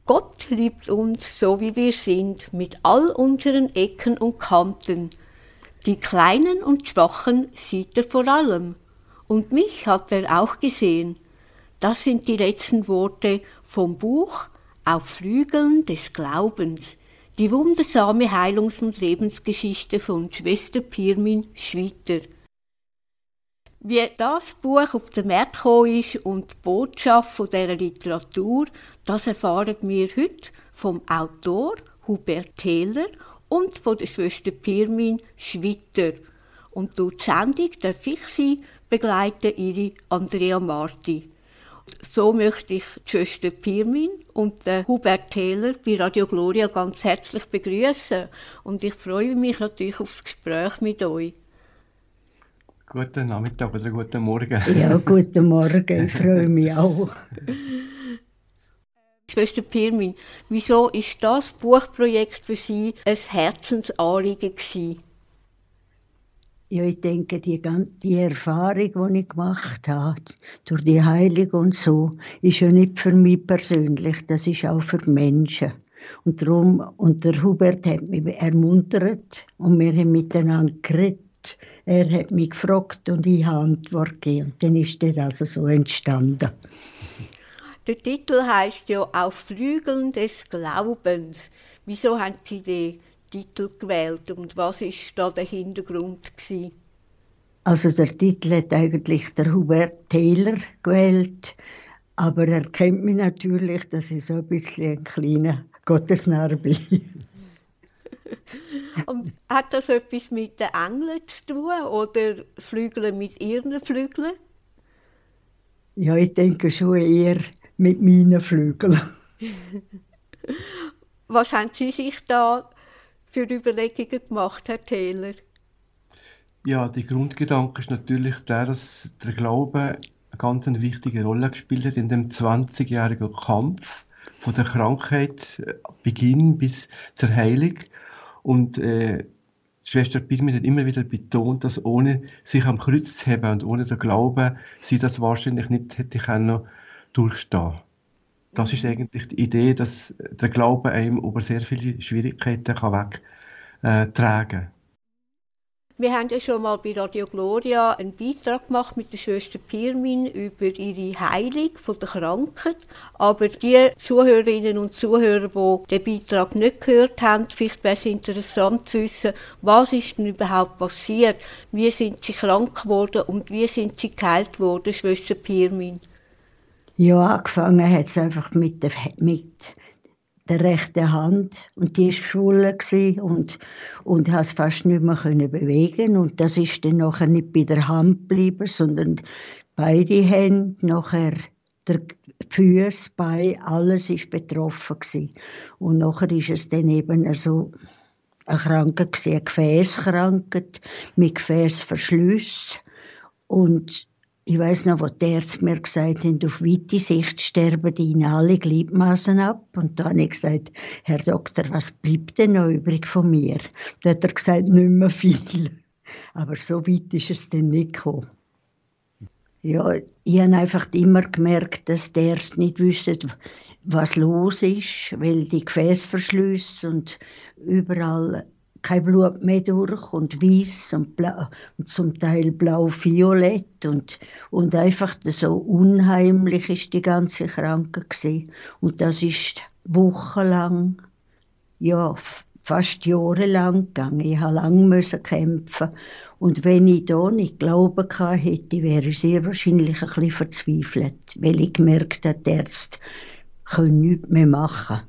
Gott liebt uns so, wie wir sind, mit all unseren Ecken und Kanten. Die Kleinen und Schwachen sieht er vor allem. Und mich hat er auch gesehen. Das sind die letzten Worte vom Buch Auf Flügeln des Glaubens. Die wundersame Heilungs- und Lebensgeschichte von Schwester Pirmin Schwitter. Wie das Buch auf den Markt gekommen ist und die Botschaft von dieser Literatur, das erfahren wir heute vom Autor Hubert Thäler und von der Schwester Pirmin Schwitter. Und durch die Sendung darf ich Sie begleiten, Ihre Andrea Marti. So möchte ich die Schwester Pirmin und den Hubert Thäler bei Radio Gloria ganz herzlich begrüßen. Und ich freue mich natürlich auf das Gespräch mit euch. Guten Nachmittag oder guten Morgen. Ja, guten Morgen, ich freue mich auch. Schwester Pirmin, wieso ist das Buchprojekt für Sie ein Herzensanliegen gewesen? Ja, ich denke, die Erfahrung, die ich gemacht habe, durch die Heilung und so, ist ja nicht für mich persönlich, das ist auch für die Menschen. Und darum, und der Hubert hat mich ermuntert und wir haben miteinander geredet. Er hat mich gefragt und ich habe Antwort gegeben. Und dann ist das also so entstanden. Der Titel heisst ja «Auf Flügeln des Glaubens». Wieso haben Sie den Titel gewählt und was war da der Hintergrund gewesen? Also der Titel hat eigentlich der Hubert Thäler gewählt, aber er kennt mich natürlich, dass ich so ein bisschen ein kleiner Gottesnarr bin. Und hat das etwas mit den Engeln zu tun oder Flügeln mit ihren Flügeln? Ja, ich denke schon eher mit meinen Flügeln. Was haben Sie sich da für Überlegungen gemacht, Herr Thäler? Ja, der Grundgedanke ist natürlich der, dass der Glaube eine ganz wichtige Rolle gespielt hat in dem 20-jährigen Kampf von der Krankheit, Beginn bis zur Heilung. Und Schwester Pirmin hat immer wieder betont, dass ohne sich am Kreuz zu heben und ohne den Glauben sie das wahrscheinlich nicht hätte können durchstehen. Das ist eigentlich die Idee, dass der Glaube einem über sehr viele Schwierigkeiten wegtragen kann. Wir haben ja schon mal bei Radio Gloria einen Beitrag gemacht mit der Schwester Pirmin über ihre Heilung von der Krankheit. Aber die Zuhörerinnen und Zuhörer, die den Beitrag nicht gehört haben, vielleicht wäre es interessant zu wissen, was ist denn überhaupt passiert? Wie sind sie krank geworden und wie sind sie geheilt worden, Schwester Pirmin? Ja, angefangen hat es einfach mit der rechten Hand und die war geschwollen und konnte es fast nicht mehr bewegen. Und das ist dann nachher nicht bei der Hand geblieben, sondern beide Hände, nachher der Füße, Beine, alles war betroffen gewesen. Und nachher ist es dann eben so eine Krankheit gewesen, eine Gefäßkrankheit mit Gefäßverschluss. Und ich weiss noch, wo die Ärzte mir gesagt haben, auf weite Sicht sterben ihnen alle Gliedmaßen ab. Und da habe ich gesagt, Herr Doktor, was bleibt denn noch übrig von mir? Da hat er gesagt, nicht mehr viel. Aber so weit ist es dann nicht gekommen. Ja, ich habe einfach immer gemerkt, dass die Ärzte nicht wissen, was los ist, weil die Gefäßverschlüsse und überall kein Blut mehr durch und weiß und blau und zum Teil blau-violett und einfach so unheimlich ist die ganze Krankheit gewesen. Und das ist wochenlang, ja fast jahrelang gegangen. Ich musste lange kämpfen und wenn ich da nicht glauben hätte, wäre ich sehr wahrscheinlich ein bisschen verzweifelt, weil ich gemerkt habe, die Ärzte können nichts mehr machen.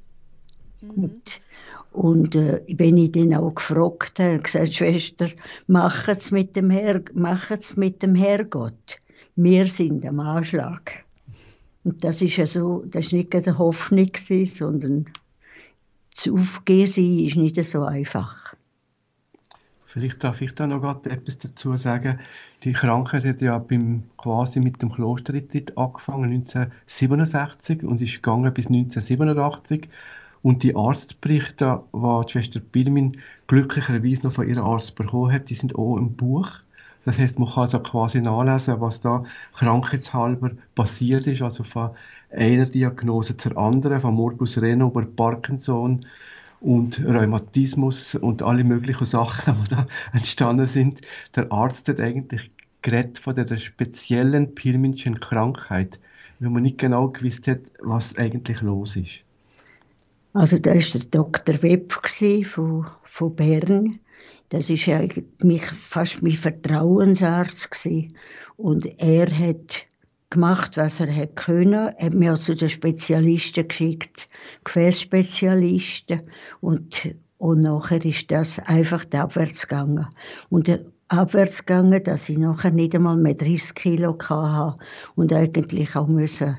Und wenn ich dann auch gefragt habe, gesagt, Schwester, machen's mit dem Herrgott. Wir sind am Anschlag. Und das ist ja so, das war nicht eine Hoffnung, sondern das Aufgehen sein ist nicht so einfach. Vielleicht darf ich da noch gerade etwas dazu sagen. Die Krankheit hat ja quasi mit dem Klosterritt angefangen 1967 und ist gegangen bis 1987. Und die Arztberichte, die die Schwester Pirmin glücklicherweise noch von ihrem Arzt bekommen hat, die sind auch im Buch. Das heisst, man kann also quasi nachlesen, was da krankheitshalber passiert ist, also von einer Diagnose zur anderen, von Morbus Reno über Parkinson und Rheumatismus und alle möglichen Sachen, die da entstanden sind. Der Arzt hat eigentlich geredet von der speziellen Pyrmannschen Krankheit, weil man nicht genau gewusst hat, was eigentlich los ist. Also da war der Dr. Wepf von Bern. Das war eigentlich fast mein Vertrauensarzt gewesen. Und er hat gemacht, was er hat können. Er hat mich auch zu den Spezialisten geschickt, Gefäßspezialisten. Und nachher ist das einfach abwärts gegangen. Und abwärts gegangen, dass ich nachher nicht einmal mehr 30 Kilo hatte und eigentlich auch müssen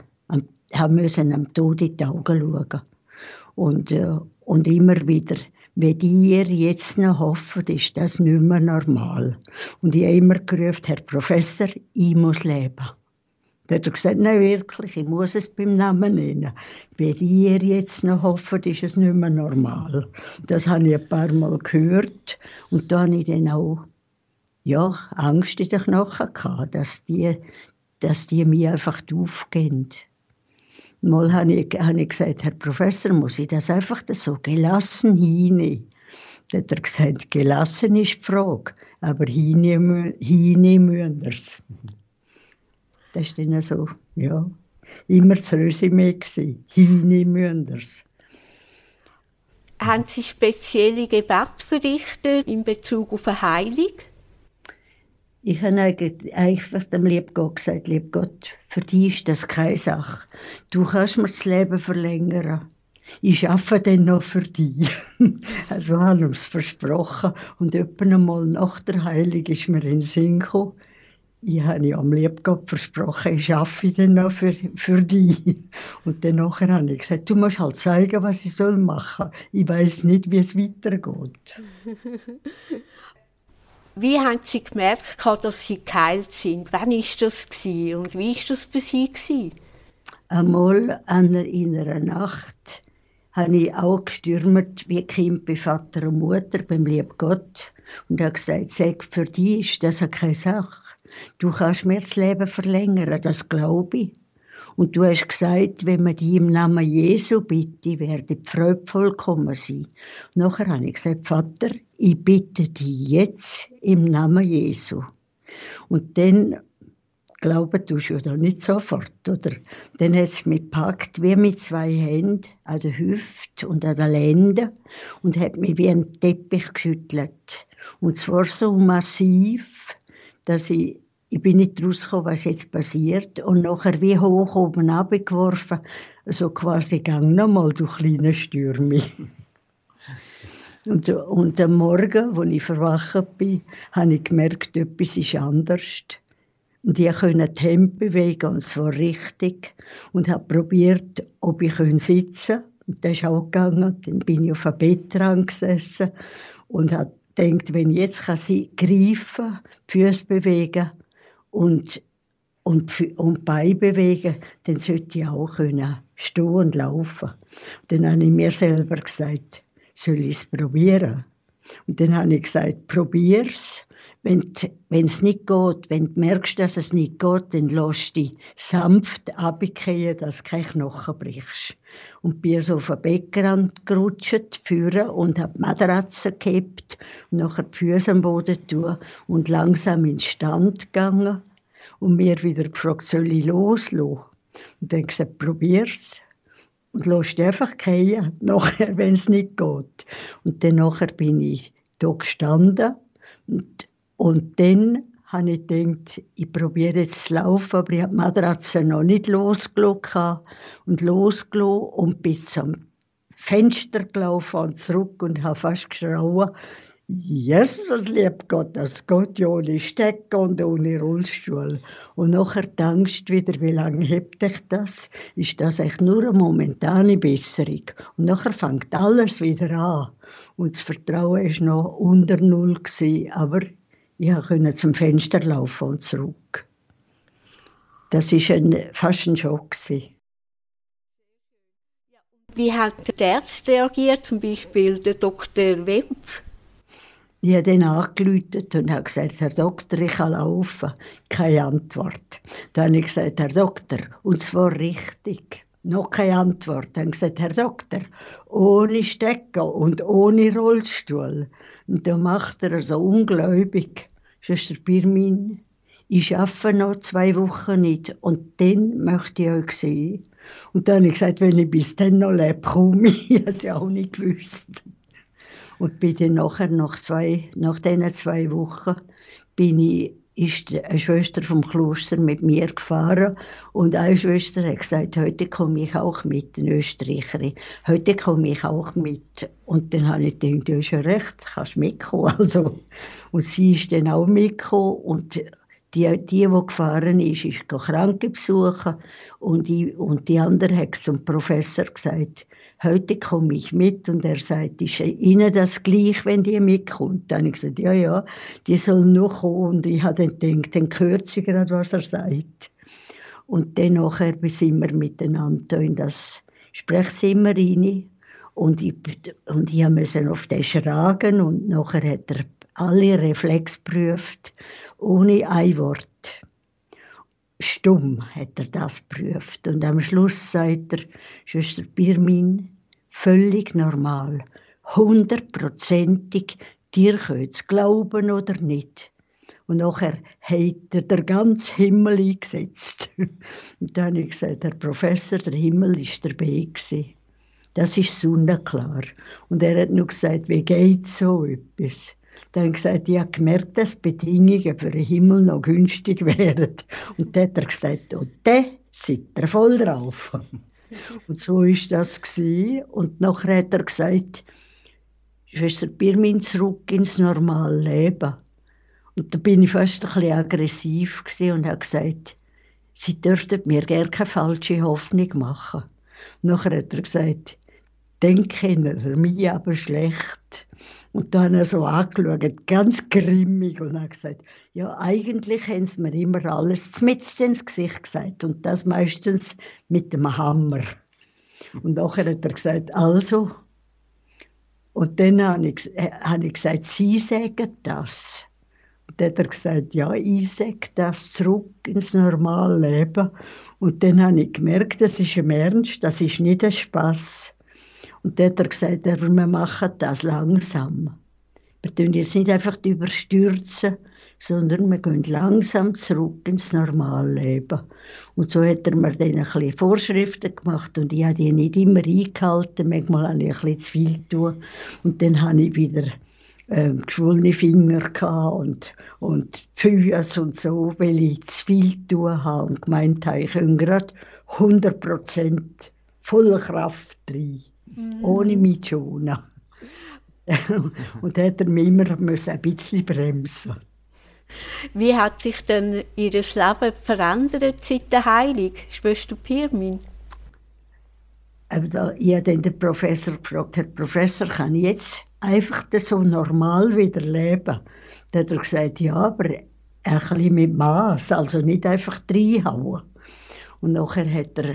am Tod in die Augen schauen. Und immer wieder, wenn ihr jetzt noch hofft, ist das nicht mehr normal. Und ich habe immer gerufen, Herr Professor, ich muss leben. Dann hat er gesagt, nein, wirklich, ich muss es beim Namen nennen. Wenn ihr jetzt noch hofft, ist es nicht mehr normal. Das habe ich ein paar Mal gehört. Und da habe ich dann auch Angst in den Knochen gehabt, dass die mir einfach aufgehen. Mal habe ich gesagt, Herr Professor, muss ich das einfach so gelassen hinnehmen? Dann hat er gesagt, gelassen ist die Frage, aber hinnehmen müssen wir es. Das war dann so, immer das Resümee gewesen. Hinnehmen müssen wir es. Haben Sie spezielle Gebete verrichtet in Bezug auf eine Heilung? Ich habe einfach dem lieben Gott gesagt, lieb Gott, für dich ist das keine Sache. Du kannst mir das Leben verlängern. Ich arbeite dann noch für dich. Also haben wir es versprochen. Und etwa einmal nach der Heilung ist mir in den Sinn gekommen, ich habe ja am lieben Gott versprochen, ich arbeite dann noch für dich. Und dann nachher habe ich gesagt, du musst halt zeigen, was ich machen soll. Ich weiss nicht, wie es weitergeht. Wie haben Sie gemerkt, dass Sie geheilt sind? Wann war das und wie war das für Sie? Einmal in einer Nacht habe ich auch gestürmt wie Kind bei Vater und Mutter, beim lieben Gott. Und habe gesagt, sag, für dich ist das keine Sache. Du kannst mir das Leben verlängern, das glaube ich. Und du hast gesagt, wenn man dich im Namen Jesu bitte, werde die Freude vollkommen sein. Nachher habe ich gesagt, Vater, ich bitte dich jetzt im Namen Jesu. Und dann, glauben tust du ja da nicht sofort, oder? Dann hat es mich gepackt, wie mit 2 Händen, an der Hüfte und an den Lenden und hat mich wie ein Teppich geschüttelt. Und zwar so massiv, dass ich bin nicht rausgekommen, was jetzt passiert. Und nachher wie hoch oben runtergeworfen, so quasi gang nochmal durch kleine Stürme. Und am Morgen, als ich verwacht bin, habe ich gemerkt, etwas ist anders. Und ich konnte die Hände bewegen, und zwar richtig. Und habe probiert, ob ich sitzen kann. Und das ist auch gegangen. Dann bin ich auf einem Bett dran gesessen und habe gedacht, wenn ich jetzt sie greifen, die Füße bewegen und Beine bewegen, dann sollte ich auch stehen und laufen. Und dann habe ich mir selber gesagt, soll ich es probieren? Und dann habe ich gesagt, probier's. Wenn es nicht geht, wenn du merkst, dass es nicht geht, dann lass dich sanft runterfallen, dass du keine Knochen brichst. Und bin so auf den Beckenrand gerutscht, führen und habe die Matratze gehabt und nachher die Füße am Boden tun und langsam in den Stand gegangen und mir wieder gefragt, soll ich loslassen? Und dann gesagt, probier's. Und lass dich einfach fallen, nachher, wenn es nicht geht. Und dann nachher bin ich da gestanden und dann habe ich gedacht, ich probiere jetzt zu laufen, aber ich habe die Matratze noch nicht losgelassen und bin zum Fenster gelaufen und zurück und habe fast geschrauen, Jesus, lieb Gott, das geht ja ohne Stecken und ohne Rollstuhl. Und nachher die Angst wieder, wie lange hebt dich das? Ist das echt nur eine momentane Besserung? Und nachher fängt alles wieder an. Und das Vertrauen war noch unter Null gewesen, aber ich konnte zum Fenster laufen und zurück. Das war fast ein Schock gewesen. Wie hat der Arzt reagiert, zum Beispiel der Dr. Wepf? Ich habe dann angerufen und habe gesagt, Herr Doktor, ich kann laufen. Keine Antwort. Dann habe ich gesagt, Herr Doktor, und zwar richtig. Noch keine Antwort. Dann gesagt, Herr Doktor, ohne Stecker und ohne Rollstuhl. Und dann macht er so ungläubig. Schwester Pirmin, ich arbeite noch 2 Wochen nicht und dann möchte ich euch sehen. Und dann habe ich gesagt, wenn ich bis dann noch lebe, komme ich. Ich habe es ja auch nicht gewusst. Und bin dann nachher, nach diesen 2 Wochen, ist eine Schwester vom Kloster mit mir gefahren und eine Schwester hat gesagt, heute komme ich auch mit, eine Österreicherin, heute komme ich auch mit. Und dann habe ich gedacht, du hast ja recht, kannst mitkommen. Also. Und sie ist dann auch mitgekommen und die gefahren ist Kranken besuchen und die andere hat zum Professor gesagt, heute komme ich mit und er sagt, ist Ihnen das gleich, wenn die mitkommt? Dann habe ich gesagt, ja, die soll noch kommen und ich habe dann gedacht, dann hört sie gerade, was er sagt. Und dann nachher sind wir miteinander in das Sprechzimmer rein und ich musste auf den schragen und nachher hat er alle Reflexe geprüft, ohne ein Wort. Stumm hat er das geprüft. Und am Schluss sagt er, Schwester Pirmin, völlig normal, 100%ig, dir könnt es glauben oder nicht. Und nachher hat er den ganzen Himmel eingesetzt. Und dann habe ich gesagt, Herr Professor, der Himmel war dabei gewesen. Das ist sonnenklar. Und er hat nur gesagt, wie geht so etwas? Dann habe ich gesagt, ich habe gemerkt, dass Bedingungen für den Himmel noch günstig wären. Und dann hat er gesagt, und dann seid ihr voll drauf. Und so war das. Und nachher hat er gesagt, Schwester Pirmin, zurück ins normale Leben. Und da bin ich fast ein bisschen aggressiv und habe gesagt, Sie dürften mir gerne keine falsche Hoffnung machen. Und nachher hat er gesagt, dann kennen Sie mich aber schlecht. Und dann hat er so angeschaut, ganz grimmig, und hat gesagt, ja, eigentlich haben sie mir immer alles mitten ins Gesicht gesagt. Und das meistens mit dem Hammer. Und nachher hat er gesagt, also. Und dann habe ich gesagt, Sie sagen das. Und dann hat er gesagt, ja, ich sage das, zurück ins normale Leben. Und dann habe ich gemerkt, das ist im Ernst, das ist nicht ein Spass. Und dann hat er gesagt, aber wir machen das langsam. Wir tun jetzt nicht einfach überstürzen, sondern wir gehen langsam zurück ins normale Leben. Und so hat er mir dann ein bisschen Vorschriften gemacht und ich habe die nicht immer eingehalten. Manchmal habe ich ein bisschen zu viel getan. Und dann habe ich wieder geschwollene Finger und Füße und so, weil ich zu viel getan habe und gemeint habe, ich könnte gerade 100% voller Kraft rein. Ohne mich zu schonen. Und da hat er mich immer ein bisschen bremsen. Wie hat sich denn Ihr Leben verändert seit der Heilung, Schwester Pirmin? Ich habe dann den Professor gefragt, Herr Professor, kann ich jetzt einfach so normal wieder leben? Dann hat er gesagt, ja, aber ein bisschen mit Maß, also nicht einfach reinhauen. Und nachher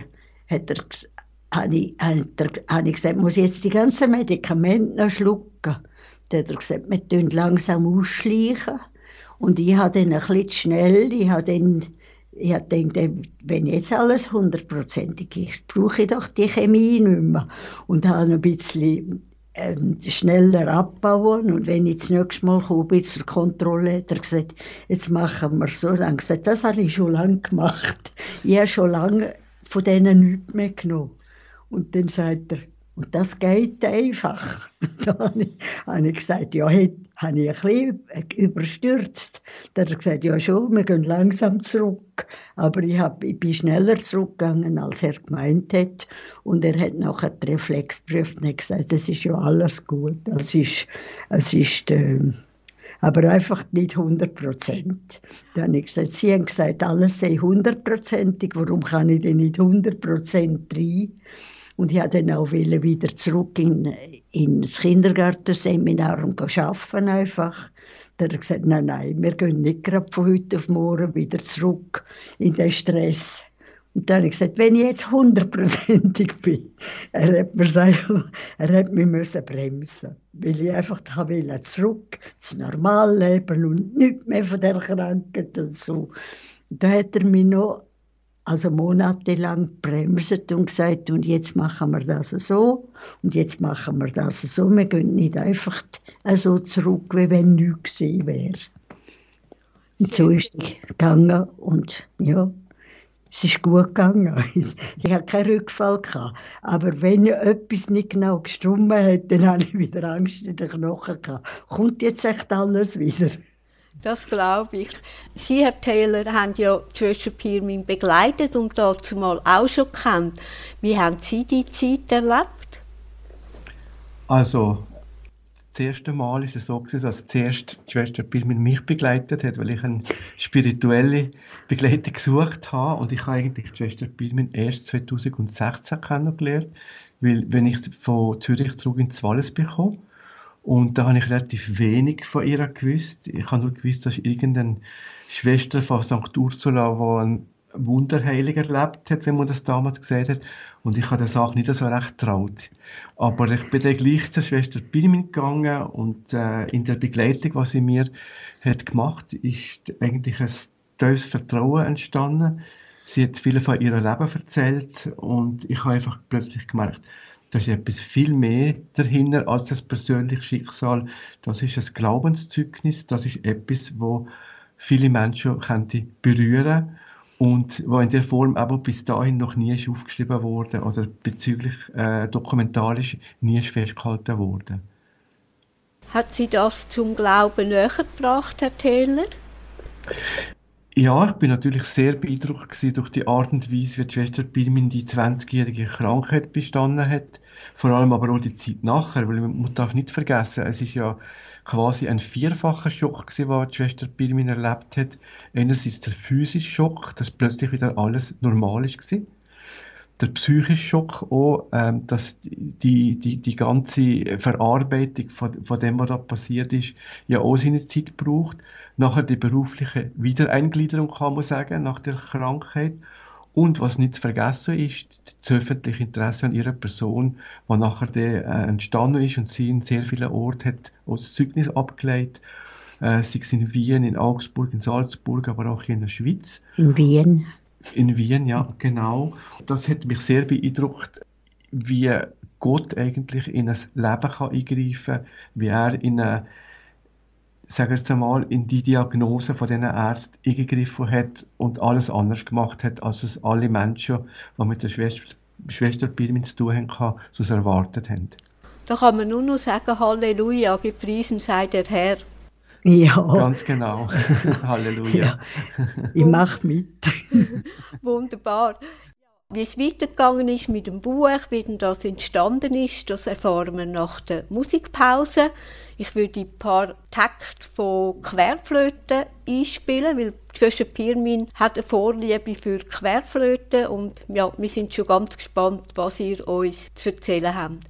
habe ich gesagt, muss ich jetzt die ganzen Medikamente noch schlucken? Dann hat er gesagt, wir tun langsam ausschleichen. Und ich habe dann ein bisschen zu schnell, ich habe gedacht, wenn jetzt alles 100%ig ist, brauche ich doch die Chemie nicht mehr. Und habe ein bisschen schneller abbauen. Und wenn ich das nächste Mal komme zur Kontrolle, hat er gesagt, jetzt machen wir so. Dann gesagt, das habe ich schon lange gemacht. Ich habe schon lange von denen nichts mehr genommen. Und dann sagt er, und das geht einfach. Da habe ich gesagt, ja, habe ich ein bisschen überstürzt. Dann hat er gesagt, ja schon, wir gehen langsam zurück. Aber ich bin schneller zurückgegangen, als er gemeint hat. Und er hat nachher die Reflex geprüft und hat gesagt, es ist ja alles gut. Es ist aber einfach nicht 100%. Dann habe ich gesagt, Sie haben gesagt, alles sei 100%ig, warum kann ich denn nicht 100% rein? Und ich wollte dann auch wieder zurück ins Kindergartenseminar und arbeiten einfach. Dann hat er gesagt, nein, wir gehen nicht gerade von heute auf morgen wieder zurück in den Stress. Und dann habe ich gesagt, wenn ich jetzt 100%ig bin, er hat mich bremsen, weil ich einfach zurück ins Normalleben und nichts mehr von der Krankheit und so. Und da hat er mich noch also monatelang bremset und gesagt, und jetzt machen wir das so und jetzt machen wir das so. Wir gehen nicht einfach so zurück, wie wenn nichts gewesen wäre. Und so ist es gegangen und ja, es ist gut gegangen. Ich hatte keinen Rückfall gehabt. Aber wenn etwas nicht genau gestimmt hat, dann hatte ich wieder Angst in den Knochen gehabt. Kommt jetzt echt alles wieder? Das glaube ich. Sie, Herr Taylor, haben ja die Schwester Pirmin begleitet und dazu mal auch schon gekannt. Wie haben Sie die Zeit erlebt? Also, das erste Mal ist es so gewesen, dass zuerst die Schwester Pirmin mich begleitet hat, weil ich eine spirituelle Begleitung gesucht habe. Und ich habe eigentlich die Schwester Pirmin erst 2016 kennengelernt, weil wenn ich von Zürich zurück ins Wallis bekomme. Und da habe ich relativ wenig von ihr gewusst. Ich habe nur gewusst, dass irgendeine Schwester von St. Ursula, die ein Wunderheilig erlebt hat, wenn man das damals gesagt hat. Und ich habe der Sache nicht so recht getraut. Aber ich bin dann gleich zur Schwester Pirmin gegangen und in der Begleitung, was sie mir hat gemacht, ist eigentlich ein tiefes Vertrauen entstanden. Sie hat viel von ihrem Leben erzählt und ich habe einfach plötzlich gemerkt, da ist etwas viel mehr dahinter als das persönliche Schicksal. Das ist ein Glaubenszeugnis, das ist etwas, wo viele Menschen könnte berühren und wo in der Form aber bis dahin noch nie ist aufgeschrieben wurde oder bezüglich dokumentarisch nie ist festgehalten wurde. Hat Sie das zum Glauben näher gebracht, Herr Taylor? Ja, ich bin natürlich sehr beeindruckt gewesen durch die Art und Weise, wie die Schwester Pirmin die 20-jährige Krankheit bestanden hat. Vor allem aber auch die Zeit nachher, weil man darf nicht vergessen, es ist ja quasi ein vierfacher Schock gewesen, den die Schwester Pirmin erlebt hat. Einerseits der physische Schock, dass plötzlich wieder alles normal ist gewesen. Der psychische Schock auch, dass die ganze Verarbeitung von dem, was da passiert ist, ja auch seine Zeit braucht. Nachher die berufliche Wiedereingliederung, kann man sagen, nach der Krankheit. Und was nicht zu vergessen ist, das öffentliche Interesse an ihrer Person, das nachher entstanden ist und sie in sehr vielen Orten hat als Zeugnis abgelegt, sei es in Wien, in Augsburg, in Salzburg, aber auch hier in der Schweiz. In Wien. In Wien, ja, genau. Das hat mich sehr beeindruckt, wie Gott eigentlich in ein Leben kann eingreifen kann, wie er sagen wir jetzt einmal, in die Diagnose von diesen Ärzten eingegriffen hat und alles anders gemacht hat, als es alle Menschen, die mit der Schwester Pirmin zu tun haben, so erwartet haben. Da kann man nur noch sagen, Halleluja, gepriesen sei der Herr. Ja. Ganz genau. Halleluja. Ja. Ich mache mit. Wunderbar. Wie es weitergegangen ist mit dem Buch, wie denn das entstanden ist, das erfahren wir nach der Musikpause. Ich würde ein paar Takte von Querflöte einspielen, weil die Schwester Pirmin hat eine Vorliebe für Querflöte und ja, wir sind schon ganz gespannt, was ihr uns zu erzählen habt.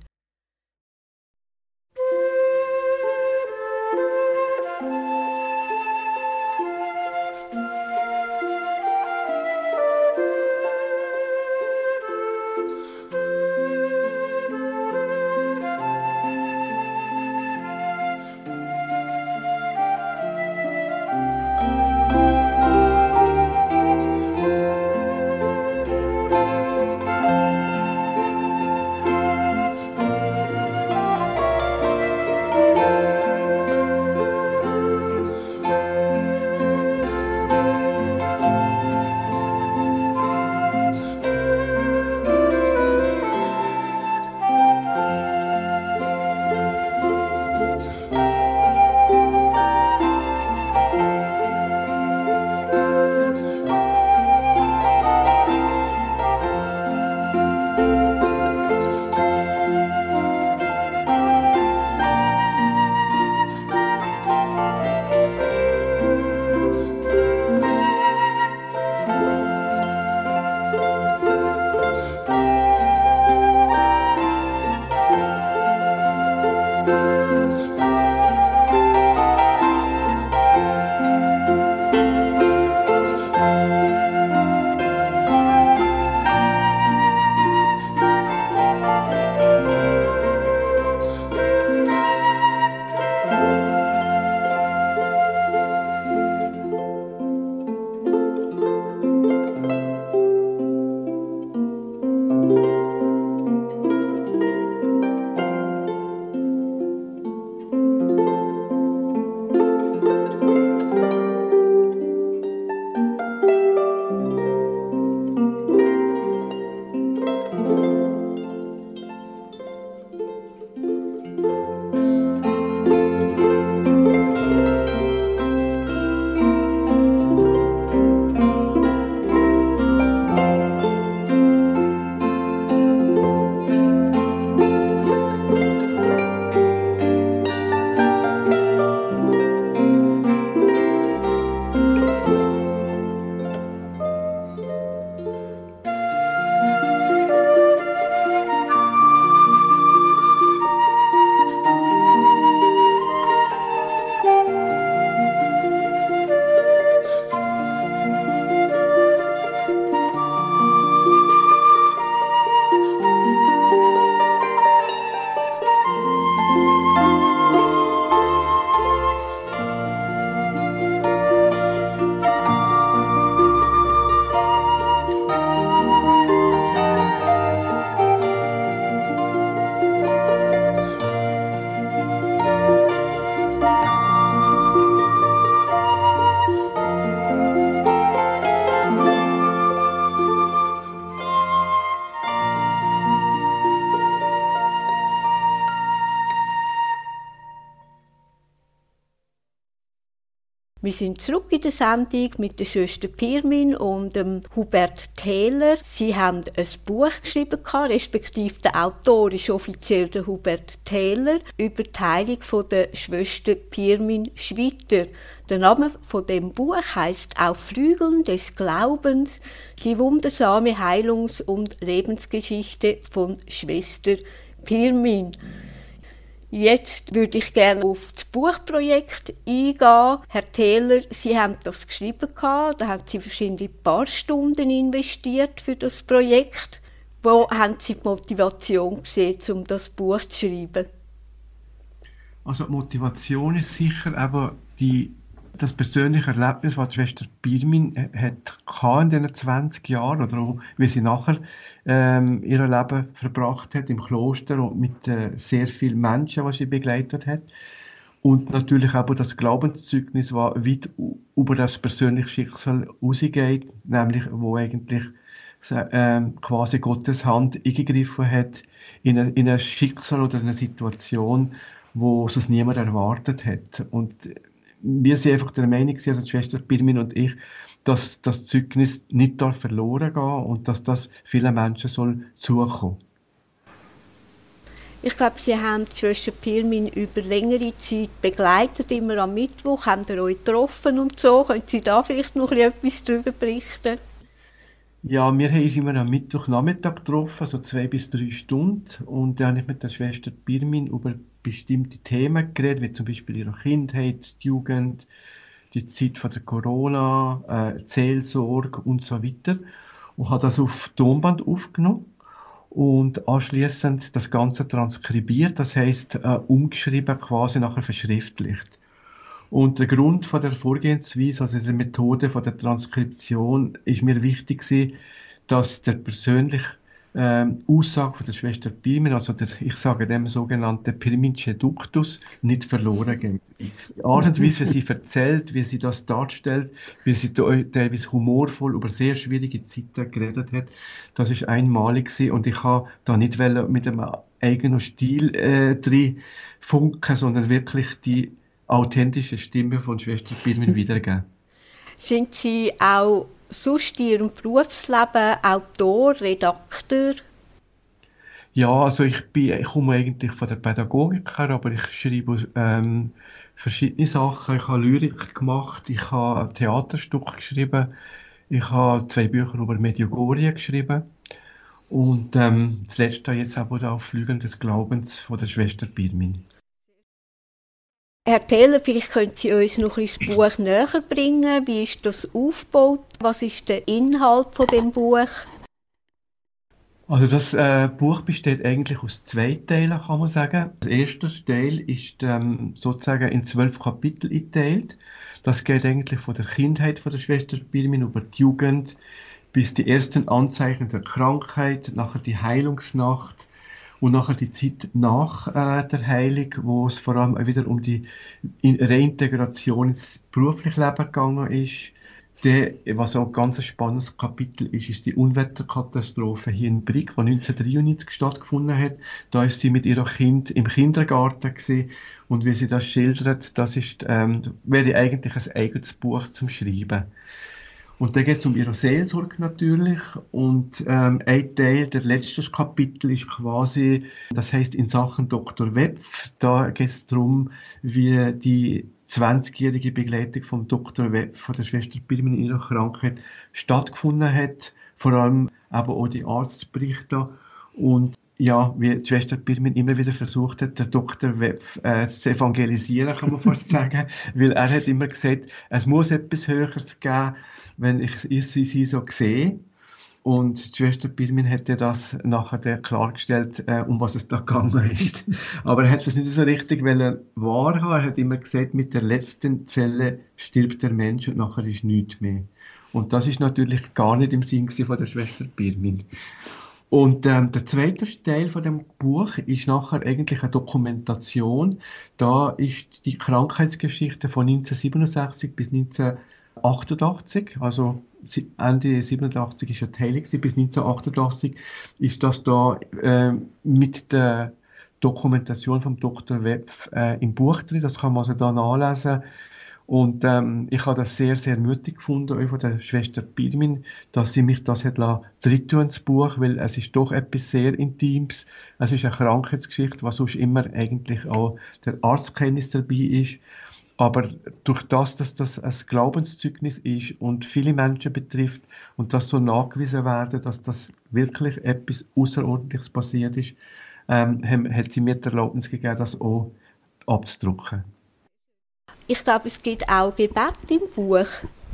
Wir sind zurück in der Sendung mit der Schwester Pirmin und Hubert Tähler. Sie haben ein Buch geschrieben, respektive der Autor ist offiziell der Hubert Tähler, über die Heilung von der Schwester Pirmin Schwitter. Der Name von dem Buch heißt «Auf Flügeln des Glaubens, die wundersame Heilungs- und Lebensgeschichte von Schwester Pirmin». Jetzt würde ich gerne auf das Buchprojekt eingehen. Herr Tähler, Sie haben das geschrieben, da haben Sie wahrscheinlich ein paar Stunden investiert für das Projekt. Wo haben Sie die Motivation gesehen, um das Buch zu schreiben? Also die Motivation ist sicher aber das persönliche Erlebnis, das die Schwester Pirmin hat in diesen 20 Jahren oder auch, wie sie nachher ihr Leben verbracht hat im Kloster und mit sehr vielen Menschen, die sie begleitet hat. Und natürlich auch das Glaubenszeugnis, das weit über das persönliche Schicksal rausgeht, nämlich wo eigentlich quasi Gottes Hand eingegriffen hat in ein Schicksal oder eine Situation, wo es niemand erwartet hat. Und wir sind einfach der Meinung, also die Schwester Pirmin und ich, dass das Zeugnis nicht verloren gehen und dass das vielen Menschen soll zukommen. Ich glaube, Sie haben die Schwester Pirmin über längere Zeit begleitet, immer am Mittwoch, haben Sie euch getroffen und so. Können Sie da vielleicht noch etwas darüber berichten? Ja, wir haben uns immer am Mittwochnachmittag getroffen, so 2 bis 3 Stunden. Und dann habe ich mit der Schwester Pirmin über bestimmte Themen geredet, wie zum Beispiel ihre Kindheit, die Jugend, die Zeit von der Corona, Seelsorge und so weiter. Und habe das auf Tonband aufgenommen und anschließend das Ganze transkribiert, das heisst umgeschrieben, quasi nachher verschriftlicht. Und der Grund von der Vorgehensweise, also der Methode von der Transkription, ist mir wichtig gewesen, dass der persönliche Aussage von der Schwester Pirmin, also ich sage dem sogenannten Pirminsche Duktus, nicht verloren geht. Die Art und Weise, wie sie erzählt, wie sie das darstellt, wie sie teilweise humorvoll über sehr schwierige Zeiten geredet hat, das ist einmalig gewesen und ich habe da nicht mit einem eigenen Stil drin funken, sondern wirklich die authentische Stimme von Schwester Pirmin wiedergeben. Sind Sie auch sonst in Ihrem Berufsleben Autor, Redakteur? Ja, also ich komme eigentlich von der Pädagogik her, aber ich schreibe verschiedene Sachen. Ich habe Lyrik gemacht, ich habe Theaterstücke geschrieben, ich habe 2 Bücher über Medjugorje geschrieben und das letzte jetzt aber auf Flügeln des Glaubens von der Schwester Pirmin. Herr Tähler, vielleicht können Sie uns noch ein bisschen das Buch näher bringen. Wie ist das aufgebaut? Was ist der Inhalt von dem Buch? Also das Buch besteht eigentlich aus 2 Teilen, kann man sagen. Der erste Teil ist sozusagen in 12 Kapitel eingeteilt. Das geht eigentlich von der Kindheit von der Schwester Pirmin über die Jugend bis die ersten Anzeichen der Krankheit, nachher die Heilungsnacht, und nachher die Zeit nach der Heilung, wo es vor allem wieder um die Reintegration ins berufliche Leben gegangen ist. Was auch ein ganz spannendes Kapitel ist, ist die Unwetterkatastrophe hier in Brig, die 1993 stattgefunden hat. Da ist sie mit ihrem Kind im Kindergarten gewesen. Und wie sie das schildert, das ist, wäre eigentlich ein eigenes Buch zum Schreiben. Und dann geht es um ihre Seelsorge natürlich. Und ein Teil, der letzte Kapitel ist quasi, das heißt in Sachen Dr. Wepf. Da geht es darum, wie die 20-jährige Begleitung von Dr. Wepf, von der Schwester Pirmin in ihrer Krankheit, stattgefunden hat. Vor allem aber auch die Arztberichte. Und ja, wie die Schwester Pirmin immer wieder versucht hat, der Dr. Wepf zu evangelisieren, kann man fast sagen. Weil er hat immer gesagt, es muss etwas Höheres geben, wenn ich sie so sehe. Und die Schwester Pirmin hätte das nachher klargestellt, um was es da gegangen ist. Aber er hat es nicht so richtig wahrhaben. Er hat immer gesagt, mit der letzten Zelle stirbt der Mensch und nachher ist nichts mehr. Und das ist natürlich gar nicht im Sinn von der Schwester Pirmin. Und der zweite Teil von dem Buch ist nachher eigentlich eine Dokumentation. Da ist die Krankheitsgeschichte von 1967 bis 1988, also Ende 87 ist ja die Heilung, bis 1988 ist das da mit der Dokumentation vom Dr. Wepf im Buch drin. Das kann man also da nachlesen. Und ich habe das sehr, sehr mutig gefunden, auch von der Schwester Pirmin, dass sie mich das hat drin tun, das Buch, weil es ist doch etwas sehr Intimes. Es ist eine Krankheitsgeschichte, was sonst immer eigentlich auch der Arztkenntnis dabei ist. Aber durch das, dass das ein Glaubenszeugnis ist und viele Menschen betrifft und das so nachgewiesen werden, dass das wirklich etwas Außerordentliches passiert ist, hat sie mir die Erlaubnis gegeben, das auch abzudrucken. Ich glaube, es gibt auch Gebet im Buch.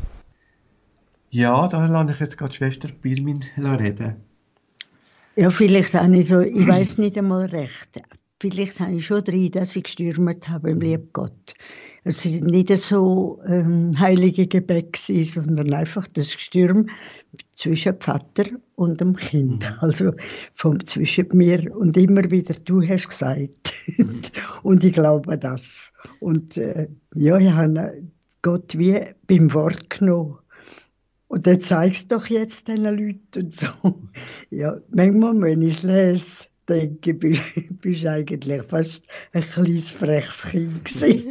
Ja, da lasse ich jetzt gerade Schwester Pirmin reden. Ja, vielleicht habe ich so, ich weiß nicht einmal recht. Vielleicht habe ich schon drin, dass ich gestürmt habe im lieben Gott. Es sind nicht so heilige Gebete, sondern einfach das Gestürm zwischen dem Vater und dem Kind. Also zwischen mir und immer wieder, du hast gesagt. Und ich glaube das. Und ja, ich habe Gott wie beim Wort genommen. Und dann zeigst doch jetzt diesen Leuten und so. Ja, manchmal, wenn ich es lese, denke ich, bist eigentlich fast ein kleines freches Kind gewesen.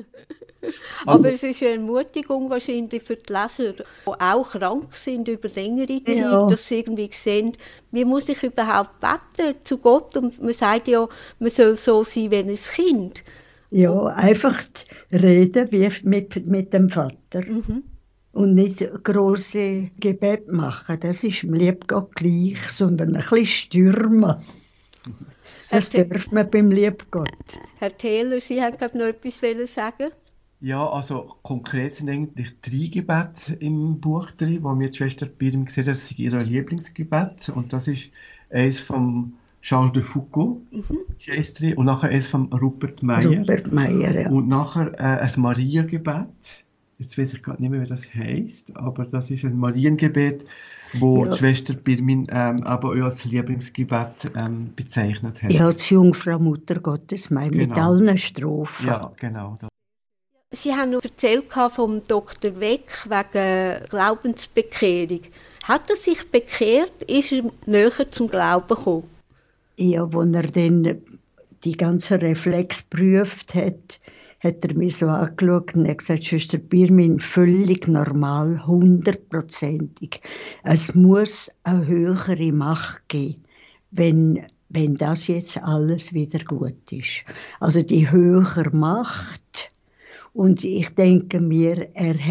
Aber es ist eine Ermutigung wahrscheinlich für die Leser, die auch krank sind über längere Zeit, Ja. dass sie irgendwie sehen, wie muss ich überhaupt beten zu Gott? Und man sagt ja, man soll so sein wie ein Kind. Ja, einfach reden wie mit dem Vater. Und nicht grosse Gebete machen, das ist dem lieben Gott gleich, sondern ein bisschen stürmen. Das darf man beim lieben Gott. Herr Taylor, Sie haben glaube ich noch etwas sagen. Ja, also konkret sind eigentlich 3 Gebete im Buch drin, wo mir die Schwester Pirmin gesehen hat, das ist ihr Lieblingsgebet. Und das ist eins von Charles de Foucault, und nachher eins von Rupert Meyer. Rupert Meyer, ja. Und nachher ein Mariengebet. Jetzt weiß ich gerade nicht mehr, wie das heisst, aber das ist ein Mariengebet, wo die Schwester Pirmin aber auch als Lieblingsgebet bezeichnet hat. Ja, die Jungfrau Mutter Gottes, mit allen Strophen. Ja, genau. Sie haben noch erzählt vom Dr. Weck wegen Glaubensbekehrung. Hat er sich bekehrt, ist er näher zum Glauben gekommen? Ja, als er dann die ganzen Reflexe geprüft hat er mich so angeschaut und hat gesagt, Schwester Pirmin, völlig normal, 100%ig. Es muss eine höhere Macht geben, wenn das jetzt alles wieder gut ist. Also die höhere Macht. Und ich denke mir,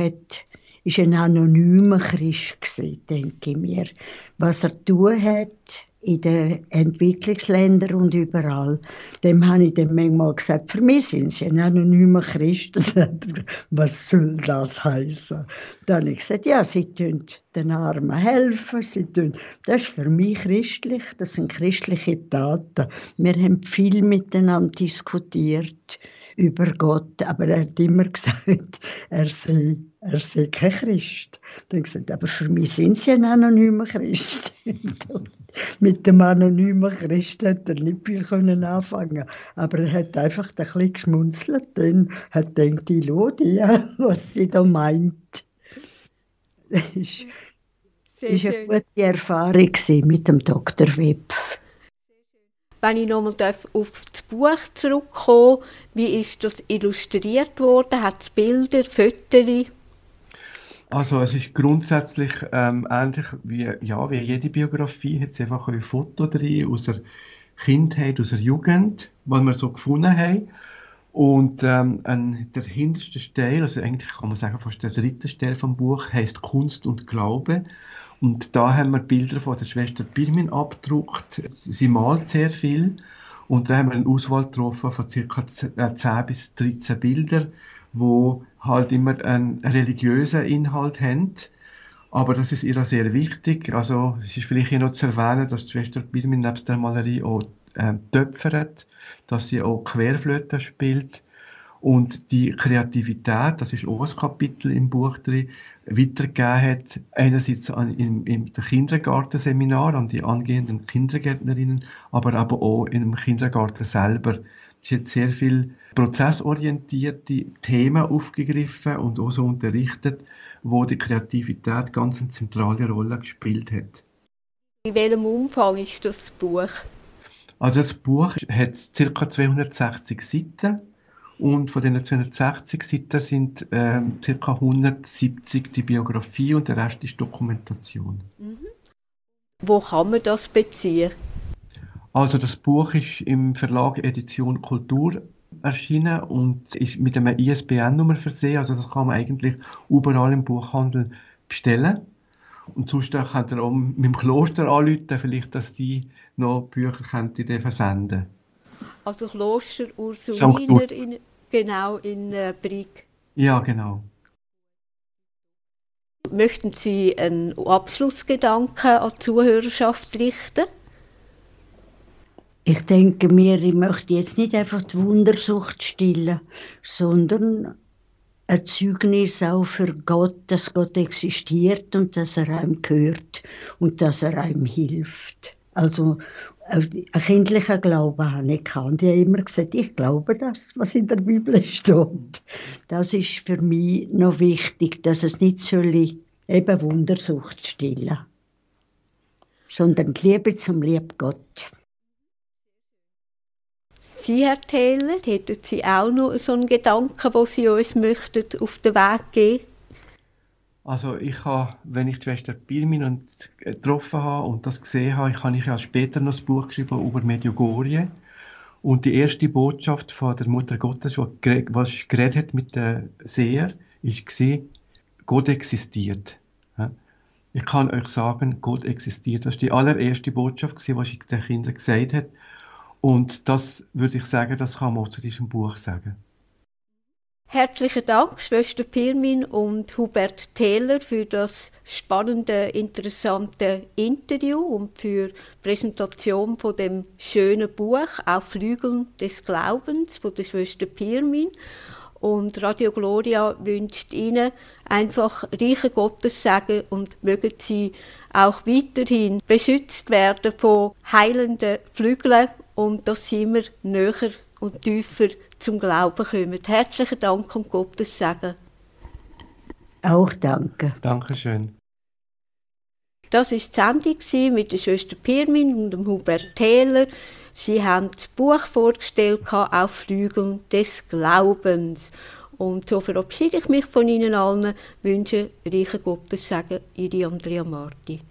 ist ein anonymer Christ gewesen, denke ich mir. Was er tun hat in den Entwicklungsländern und überall, dem habe ich dann manchmal gesagt, für mich sind sie ein anonymer Christ. Was soll das heißen? Dann habe ich gesagt, ja, sie tun den Armen helfen, das ist für mich christlich, das sind christliche Taten. Wir haben viel miteinander diskutiert über Gott, aber er hat immer gesagt, er sei kein Christ. Dann gesagt, aber für mich sind sie ein anonymer Christ. Mit dem anonymen Christ hat er nicht viel anfangen. Aber er hat einfach ein bisschen geschmunzelt, dann hat gedacht, ich schaue ja, was sie da meint. Das war eine gute Erfahrung mit dem Dr. Wipf. Wenn ich nochmal auf das Buch zurückkomme, wie ist das illustriert worden? Hat es Bilder, Fotos? Also es ist grundsätzlich ähnlich wie jede Biografie, hat es einfach ein Foto drin aus der Kindheit, aus der Jugend, was wir so gefunden haben. Und der hinterste Teil, also eigentlich kann man sagen fast der dritte Teil vom Buch, heisst Kunst und Glaube. Und da haben wir Bilder von der Schwester Pirmin abgedruckt. Sie malt sehr viel. Und da haben wir eine Auswahl getroffen von ca. 10 bis 13 Bildern, die halt immer einen religiösen Inhalt haben. Aber das ist ihr sehr wichtig. Also es ist vielleicht hier noch zu erwähnen, dass die Schwester Pirmin neben der Malerei auch töpfert, dass sie auch Querflöte spielt. Und die Kreativität, das ist auch ein Kapitel im Buch drin, weitergegeben hat, einerseits im Kindergartenseminar an die angehenden Kindergärtnerinnen, aber auch im Kindergarten selber. Sie hat sehr viel prozessorientierte Themen aufgegriffen und auch so unterrichtet, wo die Kreativität ganz eine zentrale Rolle gespielt hat. In welchem Umfang ist das Buch? Also das Buch hat ca. 260 Seiten. Und von diesen 260 Seiten sind ca. 170 die Biografie und der Rest ist Dokumentation. Wo kann man das beziehen? Also das Buch ist im Verlag Edition Kultur erschienen und ist mit einer ISBN-Nummer versehen. Also das kann man eigentlich überall im Buchhandel bestellen. Und sonst könnt ihr auch mit dem Kloster anrufen, vielleicht, dass die noch Bücher versenden. Also Kloster Ursuliner in Brig. Ja, genau. Möchten Sie einen Abschlussgedanken an die Zuhörerschaft richten? Ich denke mir, ich möchte jetzt nicht einfach die Wundersucht stillen, sondern ein Zeugnis auch für Gott, dass Gott existiert und dass er einem gehört und dass er einem hilft. Also ein kindlicher Glaube habe ich gehabt. Und ich habe immer gesagt, ich glaube das, was in der Bibel steht. Das ist für mich noch wichtig, dass es nicht eben Wundersucht stillen, sondern die Liebe zum lieben Gott. Sie, Herr Taylor, hätten Sie auch noch so einen Gedanken, den Sie uns möchten auf den Weg geben? Also ich habe, wenn ich die Schwester Pirmin getroffen habe und das gesehen habe, habe ich ja später noch ein Buch geschrieben über Medjugorje. Und die erste Botschaft von der Mutter Gottes, die geredet hat mit den Seher, war, Gott existiert. Ich kann euch sagen, Gott existiert. Das war die allererste Botschaft, die sie den Kindern gesagt hat. Und das würde ich sagen, das kann man auch zu diesem Buch sagen. Herzlichen Dank, Schwester Pirmin und Hubert Taylor, für das spannende, interessante Interview und für die Präsentation von dem schönen Buch «Auf Flügeln des Glaubens» von der Schwester Pirmin. Und Radio Gloria wünscht Ihnen einfach reichen Gottessegen und mögen Sie auch weiterhin beschützt werden von heilenden Flügeln und dass Sie immer näher und tiefer zum Glauben kommen. Herzlichen Dank und Gottes Segen. Auch danke. Dankeschön. Das war die Sendung mit der Schwester Pirmin und dem Hubert Taylor. Sie haben das Buch vorgestellt, «Auf Flügeln des Glaubens». Und so verabschiede ich mich von Ihnen allen, wünsche reichen Gottes Segen, Ihre Andrea Marti.